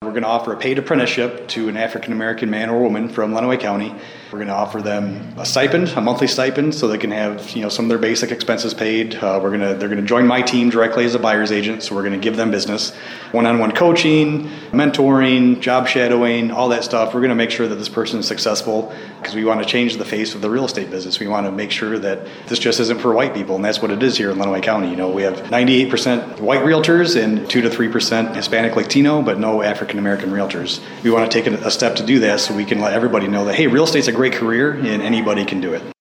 We're going to offer a paid apprenticeship to an African-American man or woman from Lenawee County. We're going to offer them a stipend, a monthly stipend, so they can have some of their basic expenses paid. They're going to join my team directly as a buyer's agent, so we're going to give them business, one-on-one coaching, mentoring, job shadowing, all that stuff. We're going to make sure that this person is successful because we want to change the face of the real estate business. We want to make sure that this just isn't for white people, and that's what it is here in Lenawee County. We have 98% white realtors and 2 to 3% Hispanic Latino, but no African American realtors. We want to take a step to do that so we can let everybody know that, hey, real estate's a great career and anybody can do it.